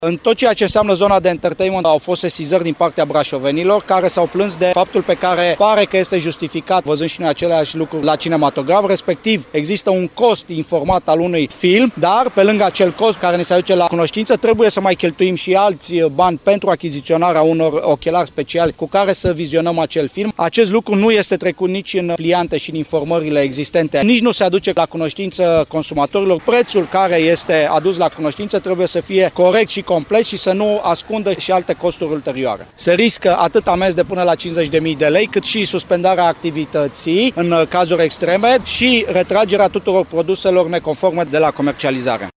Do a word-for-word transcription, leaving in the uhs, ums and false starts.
În tot ceea ce înseamnă zona de entertainment au fost sesizări din partea brașovenilor care s-au plâns de faptul pe care pare că este justificat, văzând și noi aceleași lucruri la cinematograf, respectiv există un cost informat al unui film, dar pe lângă acel cost care ne se aduce la cunoștință, trebuie să mai cheltuim și alți bani pentru achiziționarea unor ochelari speciali cu care să vizionăm acel film. Acest lucru nu este trecut nici în pliante și în informările existente, nici nu se aduce la cunoștință consumatorilor. Prețul care este adus la cunoștință trebuie să fie corect și complet și să nu ascundă și alte costuri ulterioare. Se riscă atât amenzi de până la cincizeci de mii de lei, cât și suspendarea activității în cazuri extreme și retragerea tuturor produselor neconforme de la comercializare.